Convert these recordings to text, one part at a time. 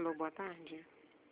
Alô, boa tarde.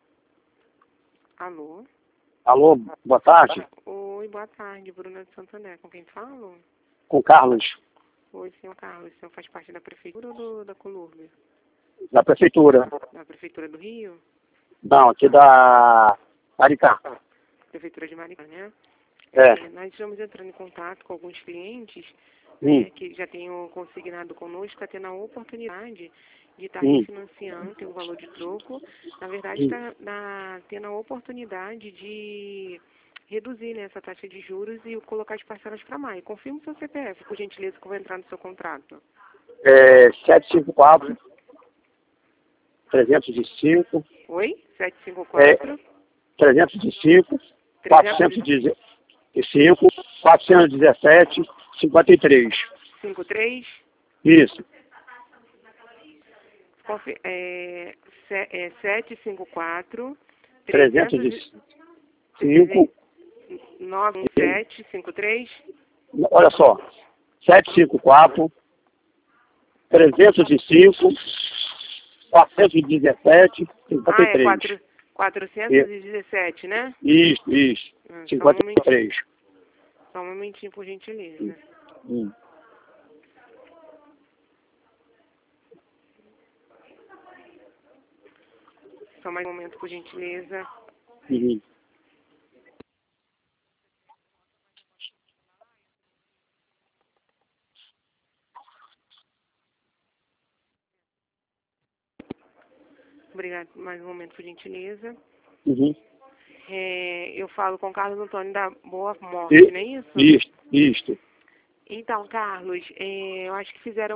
Alô? Alô, boa tarde. Oi, boa tarde, Bruna de Santander. Com quem falo? Com Carlos, Oi, senhor Carlos. O senhor faz parte da prefeitura ou da Colômbia? da prefeitura. Da prefeitura do Rio? Não, aqui da Maricá. Prefeitura de Maricá, né? É. Nós estamos entrando em contato com alguns clientes que já tenham consignado conosco, está tendo a oportunidade de estar refinanciando, tem um valor de troco. Na verdade, está tendo a oportunidade de reduzir, né, essa taxa de juros e colocar as parcelas para maio. Confirme o seu CPF, por gentileza, que eu vou entrar no seu contrato. 754 305. Oi? 754? 305 415 417 53. 53? Isso. 754 305. 91753? Olha só. 754 305 417 53. 417, né? Isso. Só um 53. Só um momentinho, por gentileza. Só mais um momento, por gentileza. Obrigado, mais um momento, por gentileza. Eu falo com o Carlos Antônio da Boa Morte, não é isso? Isso. Então, Carlos, eu acho que fizeram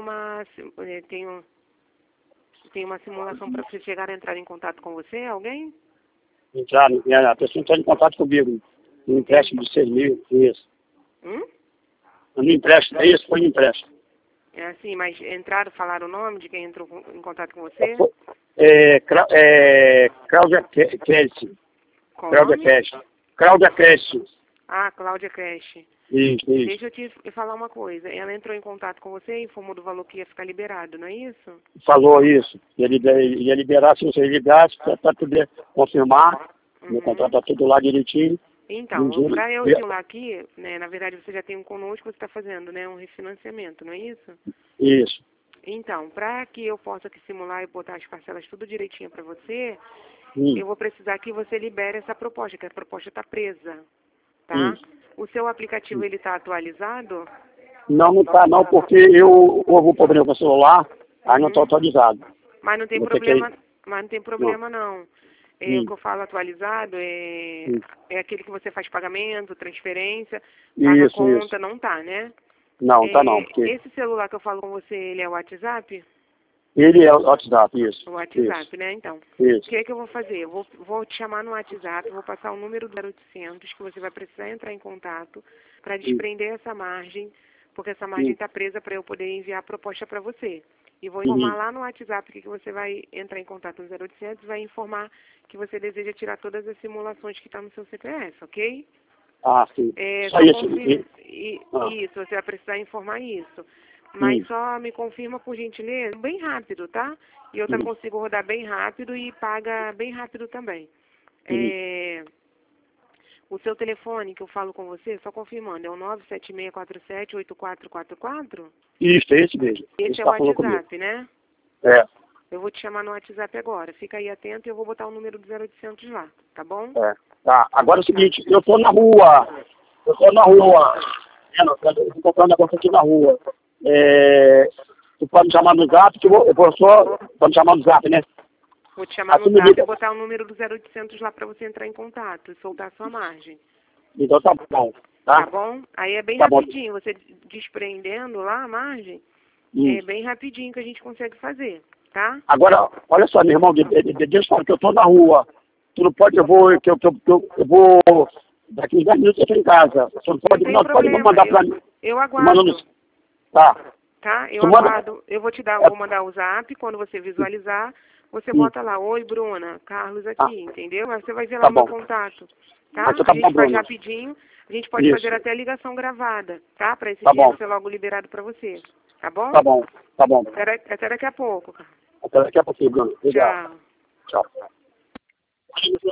tem uma simulação para você chegar a entrar em contato com você, alguém? A pessoa entrou em contato comigo. Um empréstimo de 6 mil, isso. No empréstimo, é isso, foi um empréstimo. É assim, mas entraram, falaram o nome de quem entrou em contato com você? Cláudia Cresce. Cláudia Cresce. Ah, Cláudia Cresce. Isso. Deixa eu te falar uma coisa. Ela entrou em contato com você e informou do valor que ia ficar liberado, não é isso? Falou isso. Ia liberar, se você liberasse, para poder confirmar. Meu contrato está tudo lá direitinho. Então, para eu simular aqui, né, na verdade você já tem um conosco, você está fazendo, né, um refinanciamento, não é isso? Isso. Então, para que eu possa aqui simular e botar as parcelas tudo direitinho para você, eu vou precisar que você libere essa proposta, que a proposta está presa, tá? O seu aplicativo, ele está atualizado? Não está não, porque houve um problema com o celular, aí não está atualizado. Mas não tem problema, não. O que eu falo atualizado é aquele que você faz pagamento, transferência, paga conta, não tá, né? Não, tá não. Porque esse celular que eu falo com você, ele é o WhatsApp? Ele é o WhatsApp, isso. O WhatsApp, né? Então, o que é que eu vou fazer? Eu vou te chamar no WhatsApp, vou passar o número do 0800, que você vai precisar entrar em contato para desprender essa margem, porque essa margem está presa para eu poder enviar a proposta para você. E vou informar lá no WhatsApp que você vai entrar em contato no 0800 e vai informar que você deseja tirar todas as simulações que estão no seu CPF, ok? Sim. Isso, você vai precisar informar isso. Mas só me confirma, por gentileza, bem rápido, tá? E eu também consigo rodar bem rápido e paga bem rápido também. O seu telefone que eu falo com você, só confirmando, é o 976478444? Isso, é esse mesmo. Esse é o WhatsApp, né? É. Eu vou te chamar no WhatsApp agora. Fica aí atento e eu vou botar o número do 0800 lá, tá bom? Tá. Agora é o seguinte, eu tô na rua. Eu tô comprando negócio aqui na rua. Tu pode me chamar no Zap, que eu vou só... Pode me chamar no Zap, né? Vou te chamar no Zap e botar o número do 0800 lá pra você entrar em contato e soltar a sua margem. Então tá bom. Tá bom? Aí é bem rapidinho. Você desprendendo lá a margem, é bem rapidinho que a gente consegue fazer, tá? Agora, olha só, meu irmão, Deus fala que eu tô na rua. Tu não pode, eu vou... Daqui uns 10 minutos eu tô em casa. Você não pode, pode mandar pra mim. Eu aguardo. Tá, eu aguardo. Eu vou vou mandar o Zap, quando você visualizar, você bota lá, oi Bruna, Carlos aqui, entendeu? Aí você vai ver lá o meu contato, tá? A gente faz rapidinho, a gente pode fazer até ligação gravada, tá? Pra esse dia ser logo liberado pra você, tá bom? Tá bom. Até daqui a pouco, cara. Até daqui a pouco, Bruno. Obrigado. Tchau. Tchau.